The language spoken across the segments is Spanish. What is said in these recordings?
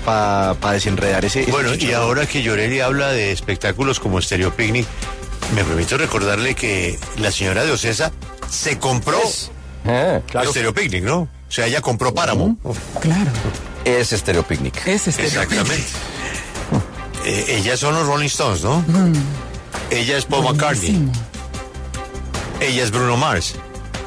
desenredar ese Bueno, y chicharrón. ahora que Yoreli habla de espectáculos como Stereo Picnic, me permito recordarle que la señora de Ocesa se compró Claro. Stereo Picnic, ¿no? O sea, ella compró Páramo. Claro, Es Stereo Picnic. es Exactamente. Ellas son los Rolling Stones, ¿no? Ella es Paul McCartney. Buenísimo. Ella es Bruno Mars.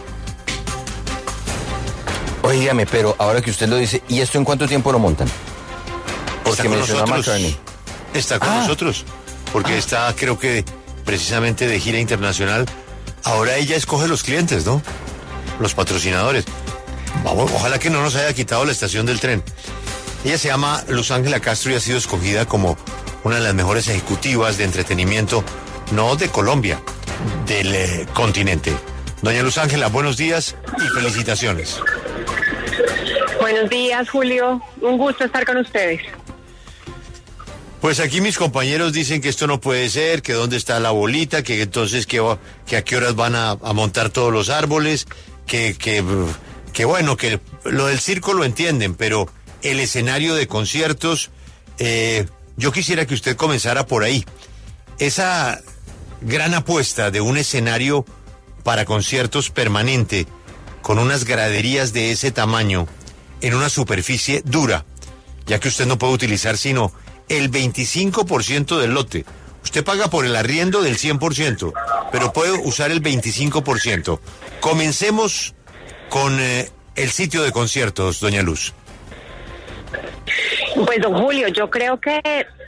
Óigame, pero ahora que usted lo dice, ¿y esto en cuánto tiempo lo montan? Está con mencionó a nosotros. McCartney. Está con nosotros. Porque está, creo que, precisamente de gira internacional. Ahora ella escoge los clientes, ¿no? Los patrocinadores. Vamos, ojalá que no nos haya quitado la estación del tren. Ella se llama Luz Ángela Castro y ha sido escogida como una de las mejores ejecutivas de entretenimiento, no de Colombia, del continente. Doña Luz Ángela, buenos días y felicitaciones. Buenos días, Julio. Un gusto estar con ustedes. Pues aquí mis compañeros dicen que esto no puede ser, que dónde está la bolita, que entonces que a qué horas van a montar todos los árboles, que bueno, que lo del circo lo entienden, pero el escenario de conciertos, yo quisiera que usted comenzara por ahí. Esa gran apuesta de un escenario para conciertos permanente, con unas graderías de ese tamaño, en una superficie dura, ya que usted no puede utilizar sino el 25% del lote. Usted paga por el arriendo del 100%, pero puede usar el 25%. Comencemos con el sitio de conciertos, doña Luz. Pues, don Julio, yo creo que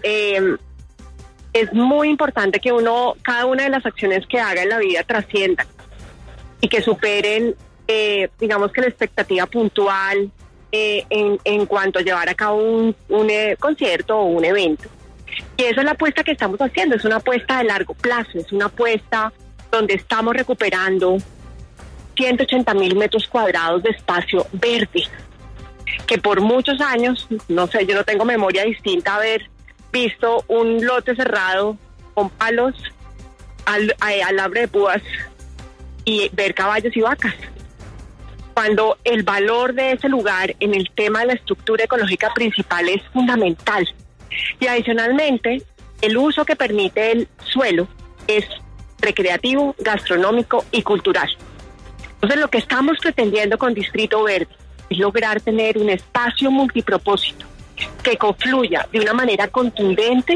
es muy importante que cada una de las acciones que haga en la vida trascienda y que superen, digamos que la expectativa puntual en cuanto a llevar a cabo un concierto o un evento. Y esa es la apuesta que estamos haciendo, es una apuesta de largo plazo, es una apuesta donde estamos recuperando 180,000 metros cuadrados de espacio verde, que por muchos años, no sé, yo no tengo memoria distinta a haber visto un lote cerrado con palos, alambre de púas y ver caballos y vacas. Cuando el valor de ese lugar en el tema de la estructura ecológica principal es fundamental. Y adicionalmente, el uso que permite el suelo es recreativo, gastronómico y cultural. Entonces, lo que estamos pretendiendo con Distrito Verde es lograr tener un espacio multipropósito que confluya de una manera contundente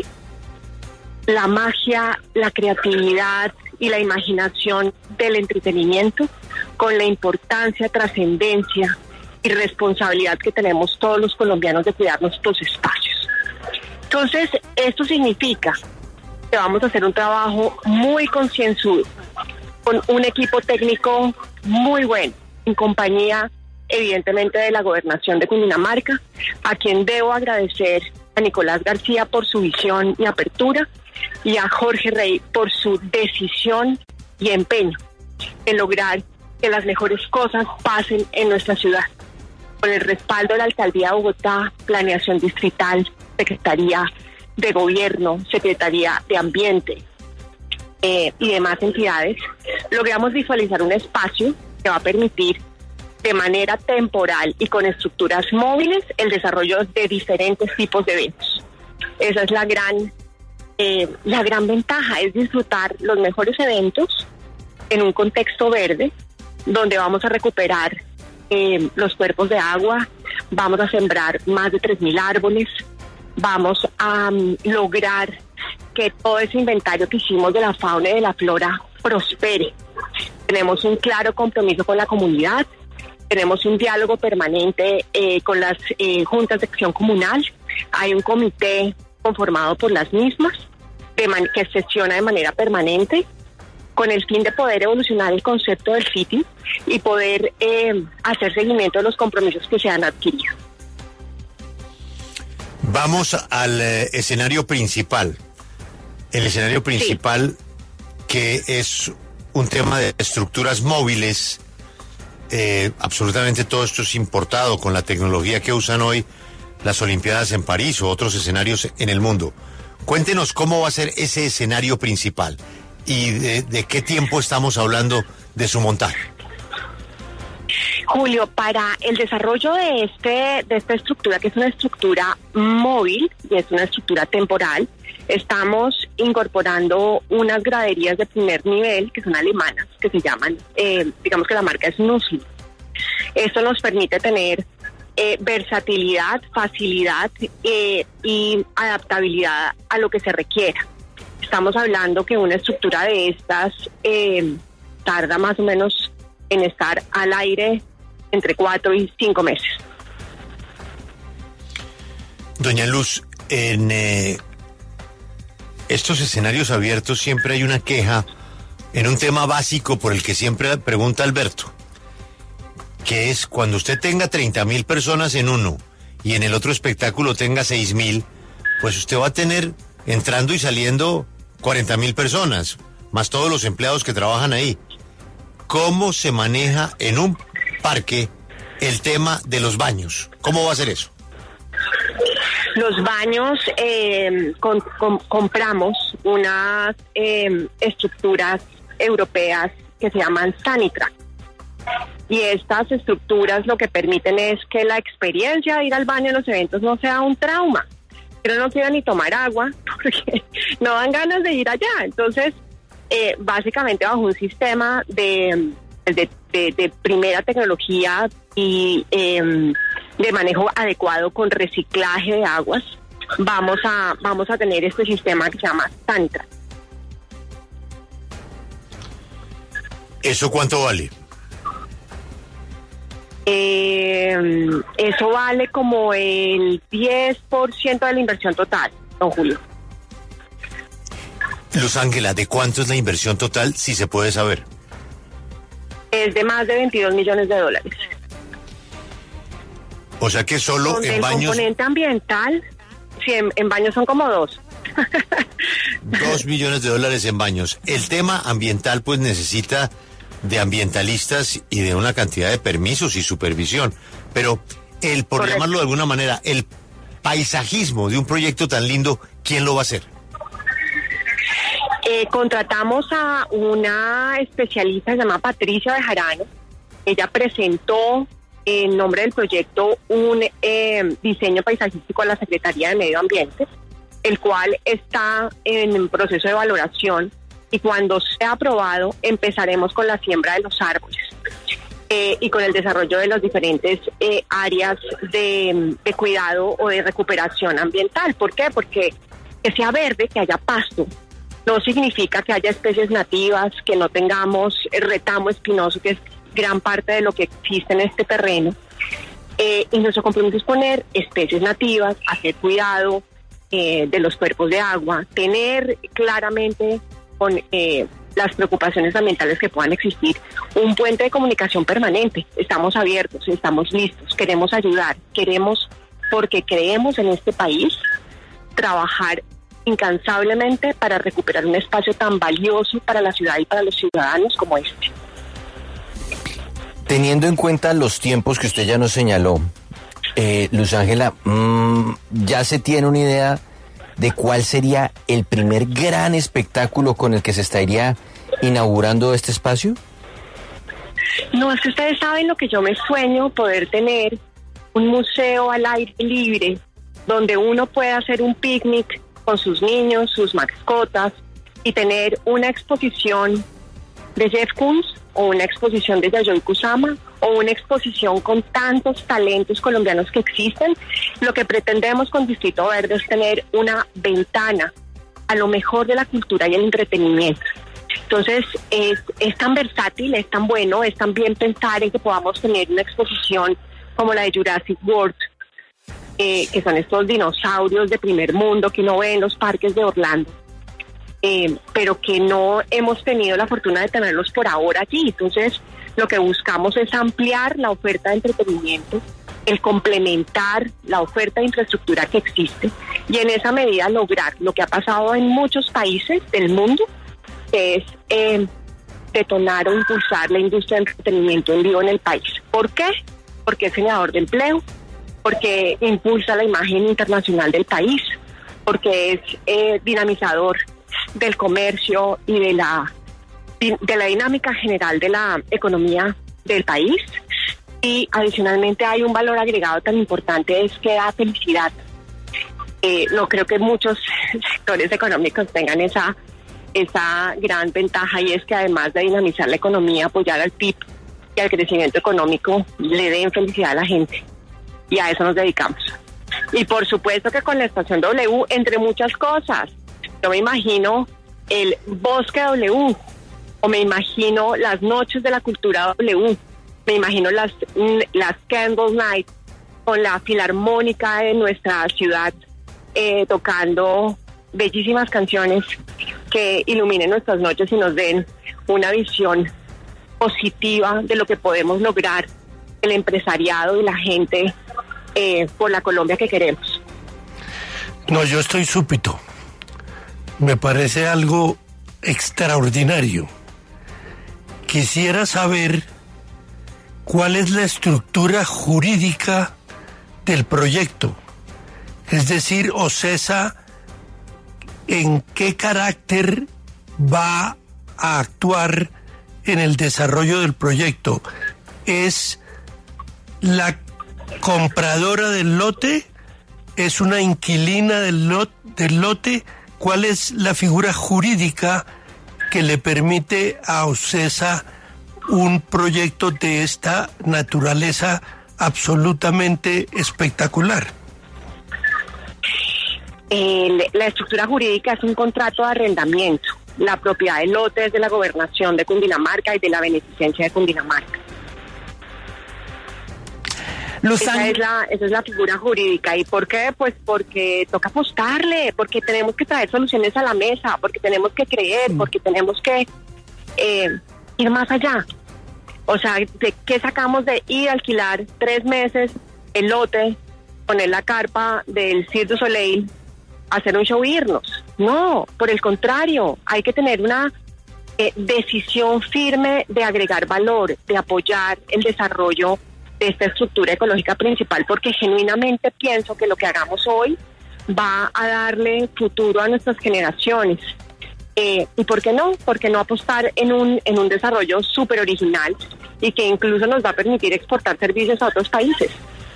la magia, la creatividad y la imaginación del entretenimiento con la importancia, trascendencia y responsabilidad que tenemos todos los colombianos de cuidar nuestros espacios. Entonces, esto significa que vamos a hacer un trabajo muy concienzudo, con un equipo técnico muy bueno, en compañía, evidentemente, de la Gobernación de Cundinamarca, a quien debo agradecer a Nicolás García por su visión y apertura, y a Jorge Rey por su decisión y empeño en lograr que las mejores cosas pasen en nuestra ciudad. Con el respaldo de la Alcaldía de Bogotá, Planeación Distrital, Secretaría de Gobierno, Secretaría de Ambiente y demás entidades, logramos visualizar un espacio que va a permitir de manera temporal y con estructuras móviles el desarrollo de diferentes tipos de eventos. Esa es la gran ventaja, es disfrutar los mejores eventos en un contexto verde, donde vamos a recuperar los cuerpos de agua, vamos a sembrar más de 3,000 árboles, vamos a lograr que todo ese inventario que hicimos de la fauna y de la flora prospere. Tenemos un claro compromiso con la comunidad, tenemos un diálogo permanente con las juntas de acción comunal, hay un comité conformado por las mismas, que sesiona de manera permanente, con el fin de poder evolucionar el concepto del sitio y poder hacer seguimiento de los compromisos que se han adquirido. Vamos al escenario principal. El escenario principal, que es un tema de estructuras móviles. Absolutamente todo esto es importado con la tecnología que usan hoy las Olimpiadas en París o otros escenarios en el mundo. Cuéntenos cómo va a ser ese escenario principal y de qué tiempo estamos hablando de su montaje. Julio, para el desarrollo de esta estructura, que es una estructura móvil y es una estructura temporal, estamos incorporando unas graderías de primer nivel que son alemanas, que se llaman, digamos que la marca es Nusli. Esto nos permite tener versatilidad, facilidad y adaptabilidad a lo que se requiera. Estamos hablando que una estructura de estas tarda más o menos en estar al aire entre 4 y 5 meses. Doña Luz, en estos escenarios abiertos siempre hay una queja en un tema básico por el que siempre pregunta Alberto, que es cuando usted tenga 30.000 personas en uno y en el otro espectáculo tenga 6.000, pues usted va a tener entrando y saliendo 40.000 personas, más todos los empleados que trabajan ahí. ¿Cómo se maneja en un parque el tema de los baños? ¿Cómo va a ser eso? Los baños, compramos unas estructuras europeas que se llaman Sanitrack. Y estas estructuras lo que permiten es que la experiencia de ir al baño en los eventos no sea un trauma. Pero no quiero ni tomar agua porque no dan ganas de ir allá. Entonces, básicamente bajo un sistema de primera tecnología y de manejo adecuado con reciclaje de aguas, vamos a tener este sistema que se llama Tantra. ¿Eso cuánto vale? Eso vale como el 10% de la inversión total, don Julio. Luz Ángela, ¿de cuánto es la inversión total, si se puede saber? Es de más de $22 millones. O sea que solo en baños... El componente ambiental, sí, en baños son como 2. $2 millones en baños. El tema ambiental pues necesita de ambientalistas y de una cantidad de permisos y supervisión. Pero por Correcto. llamarlo de alguna manera, el paisajismo de un proyecto tan lindo, ¿quién lo va a hacer? Contratamos a una especialista que se llama Patricia Bejarano. Ella presentó en nombre del proyecto un diseño paisajístico a la Secretaría de Medio Ambiente, el cual está en proceso de valoración, y cuando sea aprobado empezaremos con la siembra de los árboles y con el desarrollo de las diferentes áreas de cuidado o de recuperación ambiental. ¿Por qué? Porque que sea verde, que haya pasto, no significa que haya especies nativas, que no tengamos el retamo espinoso, que es gran parte de lo que existe en este terreno. Y nuestro compromiso es poner especies nativas, hacer cuidado de los cuerpos de agua, tener claramente con las preocupaciones ambientales que puedan existir un puente de comunicación permanente. Estamos abiertos, estamos listos, queremos ayudar, porque creemos en este país, trabajar incansablemente para recuperar un espacio tan valioso para la ciudad y para los ciudadanos como este. Teniendo en cuenta los tiempos que usted ya nos señaló, Luz Ángela, ¿ya se tiene una idea de cuál sería el primer gran espectáculo con el que se estaría inaugurando este espacio? No, es que ustedes saben lo que yo me sueño, poder tener un museo al aire libre, donde uno pueda hacer un picnic con sus niños, sus mascotas, y tener una exposición de Jeff Koons, o una exposición de Yayoi Kusama, o una exposición con tantos talentos colombianos que existen. Lo que pretendemos con Distrito Verde es tener una ventana a lo mejor de la cultura y el entretenimiento. Entonces, es tan versátil, es tan bueno, es tan bien pensar en que podamos tener una exposición como la de Jurassic World, que son estos dinosaurios de primer mundo que uno ve en los parques de Orlando, pero que no hemos tenido la fortuna de tenerlos por ahora allí. Entonces, lo que buscamos es ampliar la oferta de entretenimiento, el complementar la oferta de infraestructura que existe, y en esa medida lograr lo que ha pasado en muchos países del mundo, que es detonar o impulsar la industria de entretenimiento en vivo en el país. ¿Por qué? Porque es generador de empleo, porque impulsa la imagen internacional del país, porque es dinamizador del comercio y de la dinámica general de la economía del país, Y adicionalmente hay un valor agregado tan importante, es que da felicidad. No creo que muchos sectores económicos tengan esa gran ventaja, y es que además de dinamizar la economía, apoyar al PIB y al crecimiento económico, le den felicidad a la gente. Y a eso nos dedicamos. Y por supuesto que con la Estación W, entre muchas cosas, yo me imagino el Bosque W, o me imagino las noches de la cultura W, me imagino las Candle Night con la Filarmónica de nuestra ciudad, tocando bellísimas canciones que iluminen nuestras noches y nos den una visión positiva de lo que podemos lograr el empresariado y la gente por la Colombia que queremos. No, yo estoy súbito. Me parece algo extraordinario. Quisiera saber cuál es la estructura jurídica del proyecto. Es decir, OCESA, ¿en qué carácter va a actuar en el desarrollo del proyecto? ¿Es la compradora del lote? ¿Es una inquilina del lote? ¿Cuál es la figura jurídica que le permite a OCESA un proyecto de esta naturaleza absolutamente espectacular? La estructura jurídica es un contrato de arrendamiento. La propiedad del lote es de la Gobernación de Cundinamarca y de la Beneficencia de Cundinamarca. Esa es la figura jurídica. ¿Y por qué? Pues porque toca apostarle, porque tenemos que traer soluciones a la mesa, porque tenemos que creer, porque tenemos que ir más allá. O sea, ¿de qué sacamos de ir a alquilar 3 meses el lote, poner la carpa del Cirque du Soleil, hacer un show e irnos? No, por el contrario, hay que tener una decisión firme de agregar valor, de apoyar el desarrollo de esta estructura ecológica principal, porque genuinamente pienso que lo que hagamos hoy va a darle futuro a nuestras generaciones. ¿Y por qué no? ¿Por qué no apostar en un desarrollo súper original y que incluso nos va a permitir exportar servicios a otros países?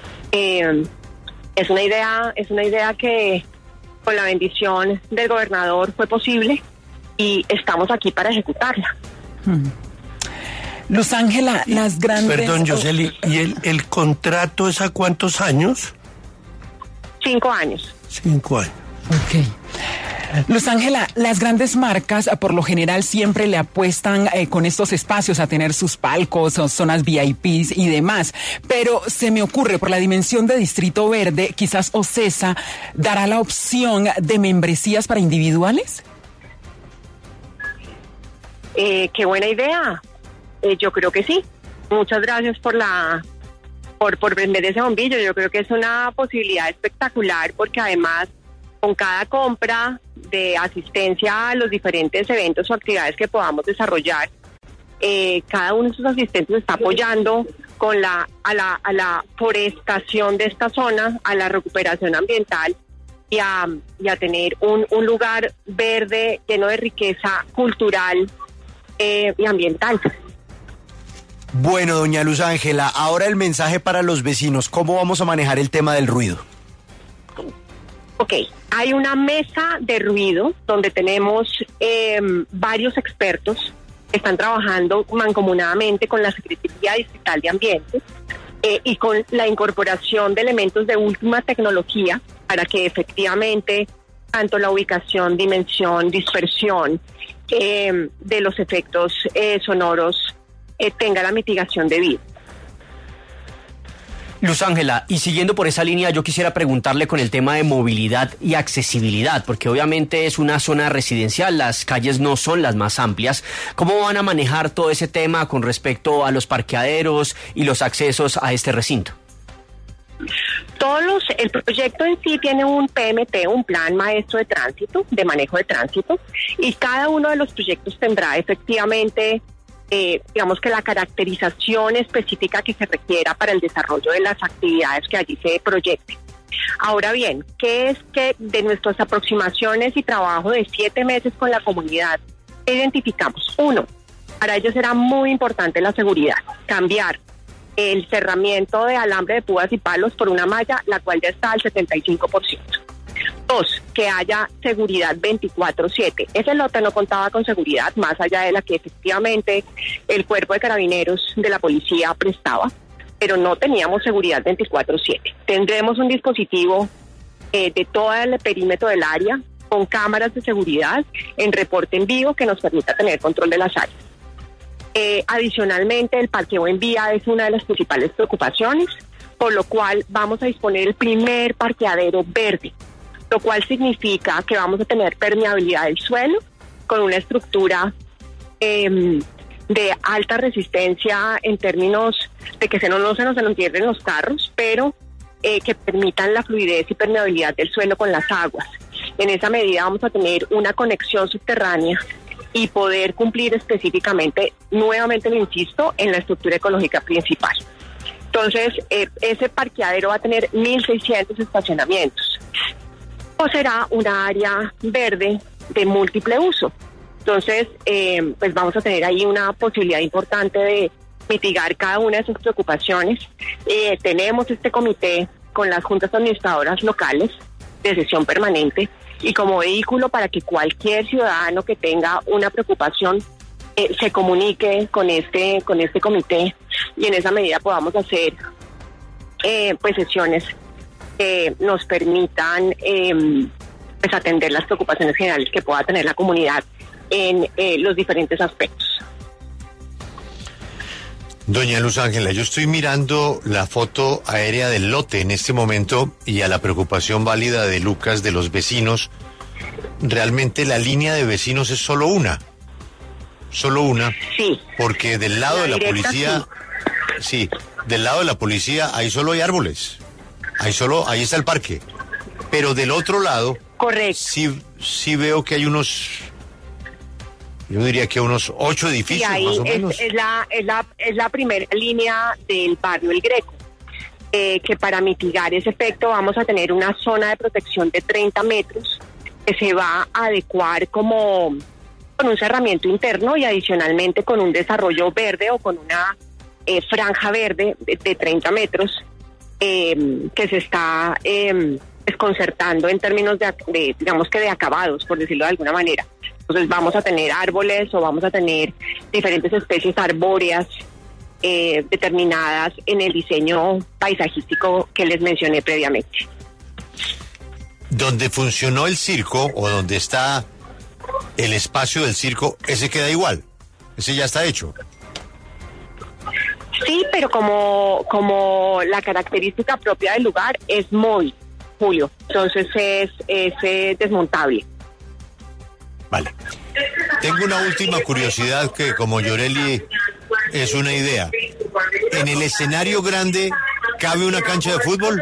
Es una idea que con la bendición del gobernador fue posible y estamos aquí para ejecutarla. Luz Ángela, las grandes... Perdón, Yoseli, ¿y el contrato es a cuántos años? 5 años. 5 años. Ok. Luz Ángela, las grandes marcas por lo general siempre le apuestan con estos espacios a tener sus palcos o zonas VIPs y demás, pero se me ocurre, por la dimensión de Distrito Verde, quizás OCESA dará la opción de membresías para individuales. Qué buena idea. Yo creo que sí. Muchas gracias por vender ese bombillo. Yo creo que es una posibilidad espectacular, porque además con cada compra de asistencia a los diferentes eventos o actividades que podamos desarrollar, cada uno de sus asistentes está apoyando a la forestación de esta zona, a la recuperación ambiental y a tener un lugar verde lleno de riqueza cultural y ambiental. Bueno, doña Luz Ángela, ahora el mensaje para los vecinos. ¿Cómo vamos a manejar el tema del ruido? Ok, hay una mesa de ruido donde tenemos varios expertos que están trabajando mancomunadamente con la Secretaría Distrital de Ambiente y con la incorporación de elementos de última tecnología para que efectivamente tanto la ubicación, dimensión, dispersión de los efectos sonoros tenga la mitigación debida. Luz Ángela, y siguiendo por esa línea, yo quisiera preguntarle con el tema de movilidad y accesibilidad, porque obviamente es una zona residencial, las calles no son las más amplias. ¿Cómo van a manejar todo ese tema con respecto a los parqueaderos y los accesos a este recinto? El proyecto en sí tiene un PMT, un plan maestro de tránsito, de manejo de tránsito, y cada uno de los proyectos tendrá efectivamente digamos que la caracterización específica que se requiera para el desarrollo de las actividades que allí se proyecten. Ahora bien, ¿qué es que de nuestras aproximaciones y trabajo de 7 meses con la comunidad identificamos? 1, para ellos era muy importante la seguridad, cambiar el cerramiento de alambre de púas y palos por una malla, la cual ya está al 75%. 2, que haya seguridad 24/7. Ese lote no contaba con seguridad, más allá de la que efectivamente el cuerpo de carabineros de la policía prestaba, pero no teníamos seguridad 24/7. Tendremos un dispositivo de todo el perímetro del área, con cámaras de seguridad en reporte en vivo que nos permita tener control de las áreas. Adicionalmente, el parqueo en vía es una de las principales preocupaciones, por lo cual vamos a disponer el primer parqueadero verde, lo cual significa que vamos a tener permeabilidad del suelo con una estructura de alta resistencia en términos de que no se nos entierren los carros, pero que permitan la fluidez y permeabilidad del suelo con las aguas. En esa medida vamos a tener una conexión subterránea y poder cumplir específicamente, nuevamente lo insisto, en la estructura ecológica principal. Entonces, ese parqueadero va a tener 1.600 estacionamientos. O será una área verde de múltiple uso. Entonces, pues vamos a tener ahí una posibilidad importante de mitigar cada una de sus preocupaciones. Tenemos este comité con las juntas administradoras locales de sesión permanente y como vehículo para que cualquier ciudadano que tenga una preocupación se comunique con este comité y en esa medida podamos hacer pues sesiones que nos permitan pues atender las preocupaciones generales que pueda tener la comunidad en los diferentes aspectos. Doña Luz Ángela, yo estoy mirando la foto aérea del lote en este momento y a la preocupación válida de Lucas, de los vecinos. Realmente la línea de vecinos es solo una. Sí. Porque del lado de la policía, sí, del lado de la policía ahí solo hay árboles. Ahí está el parque. Pero del otro lado, correcto, sí veo que hay yo diría que unos 8 edificios, ahí más o menos. Es la primera línea del barrio El Greco, que para mitigar ese efecto vamos a tener una zona de protección de 30 metros que se va a adecuar como con un cerramiento interno y adicionalmente con un desarrollo verde o con una franja verde de 30 metros que se está desconcertando en términos de digamos que de acabados, por decirlo de alguna manera. Entonces vamos a tener árboles o vamos a tener diferentes especies arbóreas determinadas en el diseño paisajístico que les mencioné previamente. Donde funcionó el circo o donde está el espacio del circo, ese queda igual, ese ya está hecho. Sí, pero como la característica propia del lugar es móvil, Julio, entonces es desmontable. Vale. Tengo una última curiosidad que como Yoreli es una idea. ¿En el escenario grande cabe una cancha de fútbol?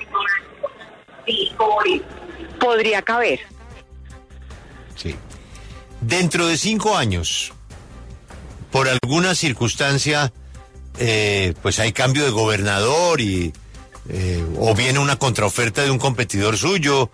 Podría caber. Sí. Dentro de 5 años, por alguna circunstancia, pues hay cambio de gobernador o viene una contraoferta de un competidor suyo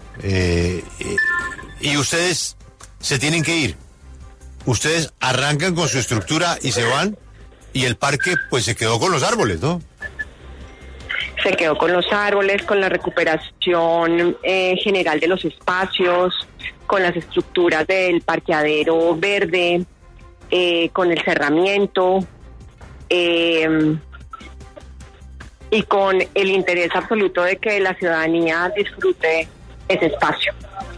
y ustedes se tienen que ir. Ustedes arrancan con su estructura y se van y el parque pues se quedó con los árboles, ¿no? Se quedó con los árboles, con la recuperación general de los espacios, con las estructuras del parqueadero verde, con el cerramiento y con el interés absoluto de que la ciudadanía disfrute ese espacio.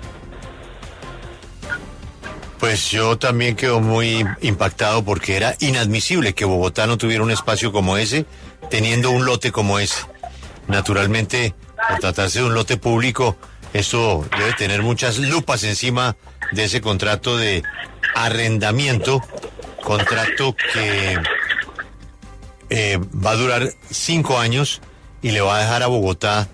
Pues yo también quedo muy impactado porque era inadmisible que Bogotá no tuviera un espacio como ese, teniendo un lote como ese. Naturalmente, por tratarse de un lote público, esto debe tener muchas lupas encima de ese contrato de arrendamiento, contrato que va a durar 5 años y le va a dejar a Bogotá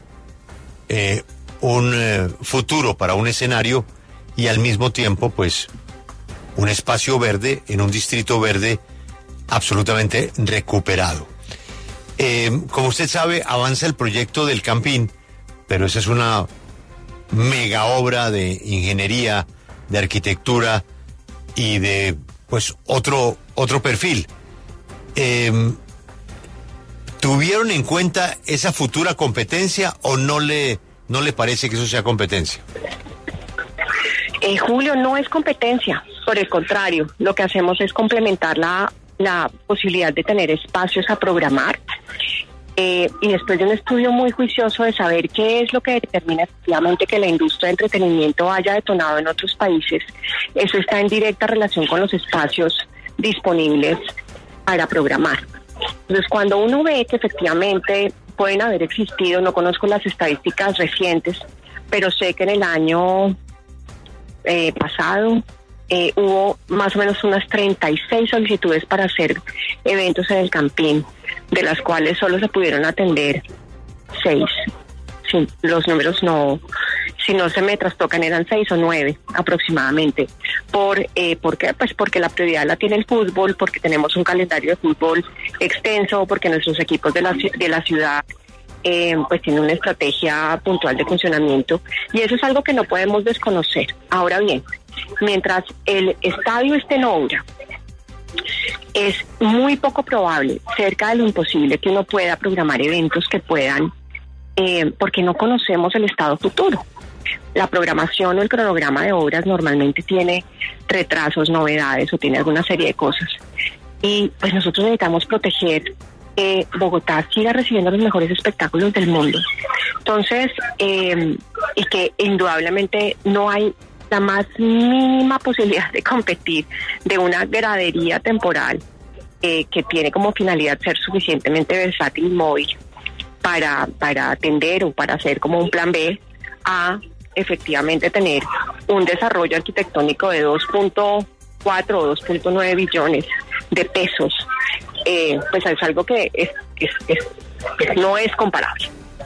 un futuro para un escenario y al mismo tiempo, pues, un espacio verde en un distrito verde absolutamente recuperado. Como usted sabe, avanza el proyecto del Campín, pero esa es una mega obra de ingeniería, de arquitectura y de, pues, otro perfil. ¿Tuvieron en cuenta esa futura competencia o no le parece que eso sea competencia? Julio, no es competencia, por el contrario, lo que hacemos es complementar la posibilidad de tener espacios a programar. Y después de un estudio muy juicioso de saber qué es lo que determina efectivamente que la industria de entretenimiento haya detonado en otros países, eso está en directa relación con los espacios disponibles para programar. Entonces, cuando uno ve que efectivamente pueden haber existido, no conozco las estadísticas recientes, pero sé que en el año pasado hubo más o menos unas 36 solicitudes para hacer eventos en el Campín, de las cuales solo se pudieron atender 6. Sí, los números no, si no se me trastocan, eran 6 o 9 aproximadamente. ¿Por qué? Pues porque la prioridad la tiene el fútbol, porque tenemos un calendario de fútbol extenso, porque nuestros equipos de la ciudad pues tienen una estrategia puntual de funcionamiento, y eso es algo que no podemos desconocer. Ahora bien, mientras el estadio esté en obra, es muy poco probable, cerca de lo imposible, que uno pueda programar eventos que puedan, porque no conocemos el estado futuro. La programación o el cronograma de obras normalmente tiene retrasos, novedades o tiene alguna serie de cosas. Y pues nosotros necesitamos proteger que Bogotá siga recibiendo los mejores espectáculos del mundo. Entonces, y que indudablemente no hay la más mínima posibilidad de competir de una gradería temporal que tiene como finalidad ser suficientemente versátil y móvil para atender o para hacer como un plan B a efectivamente tener un desarrollo arquitectónico de 2.4 o 2.9 billones de pesos. Pues es algo que no es comparable.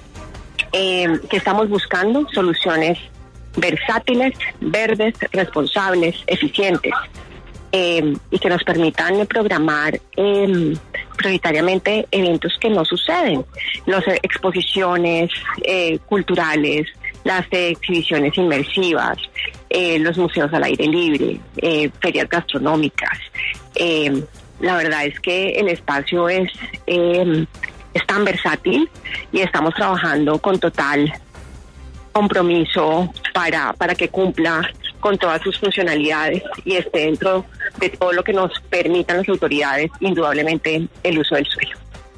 Que estamos buscando soluciones versátiles, verdes, responsables, eficientes, y que nos permitan programar prioritariamente eventos que no suceden, las exposiciones culturales, las exhibiciones inmersivas, los museos al aire libre, ferias gastronómicas. La verdad es que el espacio es tan versátil y estamos trabajando con total compromiso para que cumpla con todas sus funcionalidades y esté dentro de todo lo que nos permitan las autoridades, indudablemente el uso del suelo.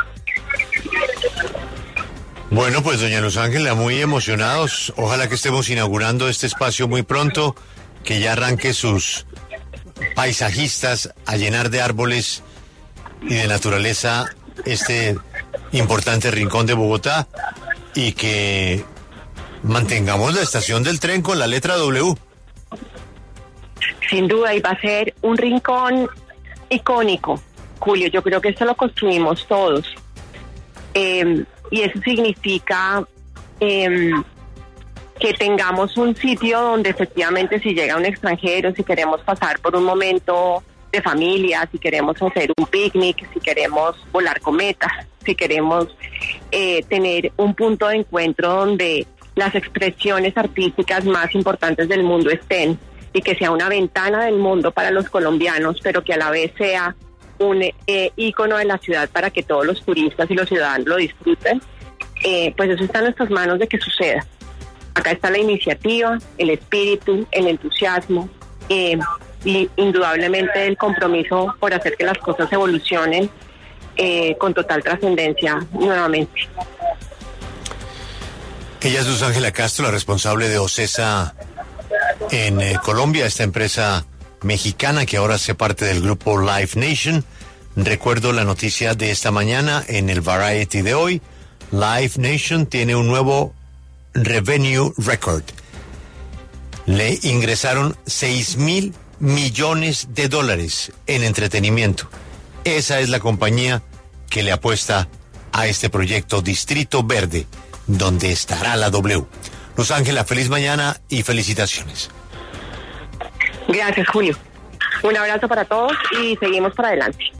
Bueno, pues doña Luz Ángela, muy emocionados. Ojalá que estemos inaugurando este espacio muy pronto, que ya arranque sus paisajistas a llenar de árboles y de naturaleza este importante rincón de Bogotá, y que mantengamos la estación del tren con la letra W. Sin duda, y va a ser un rincón icónico, Julio. Yo creo que esto lo construimos todos. Y eso significa que tengamos un sitio donde efectivamente, si llega un extranjero, si queremos pasar por un momento de familia, si queremos hacer un picnic, si queremos volar cometas, si queremos tener un punto de encuentro donde las expresiones artísticas más importantes del mundo estén, y que sea una ventana del mundo para los colombianos, pero que a la vez sea un ícono de la ciudad para que todos los turistas y los ciudadanos lo disfruten, pues eso está en nuestras manos de que suceda. Acá está la iniciativa, el espíritu, el entusiasmo, y indudablemente el compromiso por hacer que las cosas evolucionen con total trascendencia nuevamente. Ella es Luz Ángela Castro, la responsable de OCESA en Colombia, esta empresa mexicana que ahora hace parte del grupo Live Nation. Recuerdo la noticia de esta mañana en el Variety de hoy. Live Nation tiene un nuevo revenue record. Le ingresaron $6,000 millones en entretenimiento. Esa es la compañía que le apuesta a este proyecto Distrito Verde, donde estará la W. Luz Ángela, feliz mañana y felicitaciones. Gracias, Julio. Un abrazo para todos y seguimos para adelante.